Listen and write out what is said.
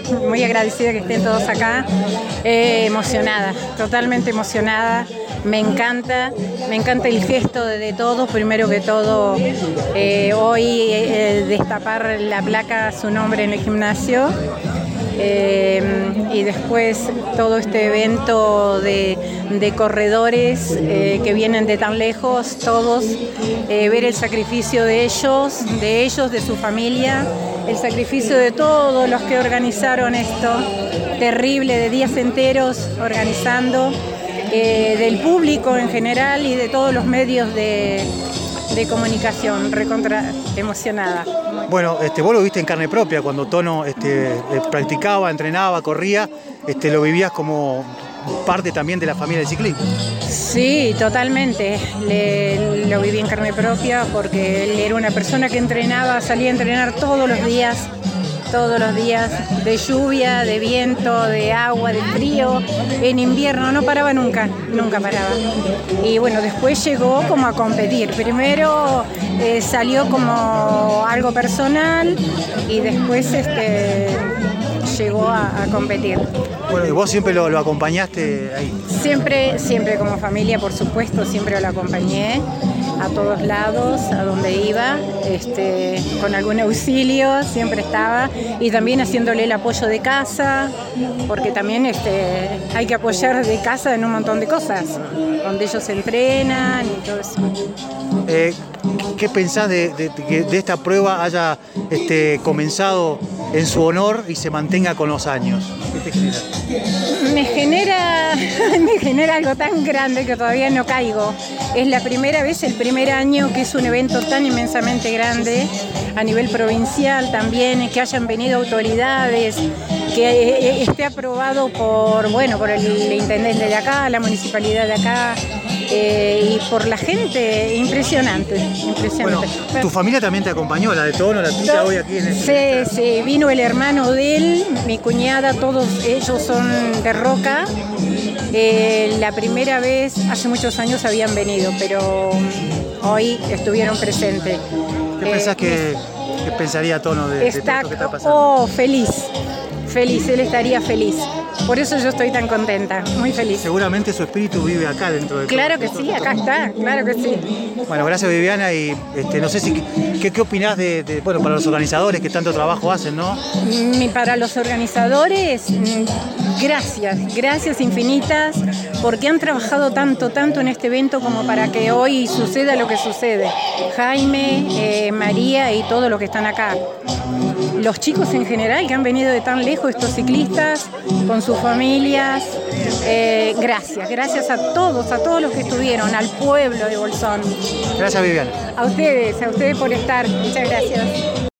muy agradecida que estén todos acá, emocionada, totalmente emocionada. Me encanta el gesto de todos. Primero que todo, hoy destapar la placa a su nombre en el gimnasio. Y después todo este evento de corredores que vienen de tan lejos, todos, ver el sacrificio de ellos, de su familia, el sacrificio de todos los que organizaron esto, terrible, de días enteros organizando, del público en general y de todos los medios de comunicación, recontra emocionada. Bueno, vos lo viste en carne propia cuando Tono practicaba, entrenaba, corría, lo vivías como parte también de la familia del ciclismo. Sí, totalmente. Lo viví en carne propia porque él era una persona que entrenaba, salía a entrenar todos los días, de lluvia, de viento, de agua, de frío, en invierno, no paraba nunca paraba. Y bueno, después llegó como a competir. Primero salió como algo personal y después llegó a competir. Bueno, ¿y vos siempre lo acompañaste ahí? Siempre como familia, por supuesto, siempre lo acompañé a todos lados, a donde iba, con algún auxilio, siempre estaba, y también haciéndole el apoyo de casa, porque también hay que apoyar de casa en un montón de cosas, donde ellos entrenan y todo eso. ¿Qué pensás de que de esta prueba haya comenzado en su honor y se mantenga con los años? ¿Qué te genera? Me genera algo tan grande que todavía no caigo. Es la primera vez, el primer año que es un evento tan inmensamente grande a nivel provincial también, que hayan venido autoridades, que esté aprobado por el intendente de acá, la municipalidad de acá, y por la gente. Impresionante. Bueno, tu familia también te acompañó, la de Tono, la tuya hoy aquí en el... Sí, vino el hermano de él, mi cuñada, todos ellos son de Roca. La primera vez, hace muchos años habían venido, pero hoy estuvieron presentes. ¿Qué pensás que pensaría Tono de todo esto que está pasando? Feliz, él estaría feliz. Por eso yo estoy tan contenta, muy feliz. Seguramente su espíritu vive acá dentro de todo. Claro que sí, acá está, claro que sí. Bueno, gracias Viviana, y no sé si ¿qué opinás para los organizadores que tanto trabajo hacen, ¿no? Para los organizadores, gracias infinitas, porque han trabajado tanto en este evento como para que hoy suceda lo que sucede. Jaime, María y todos los que están acá. Los chicos en general que han venido de tan lejos, estos ciclistas, con sus familias, gracias a todos los que estuvieron, al pueblo de Bolsón. Gracias Viviana. A ustedes por estar, muchas gracias.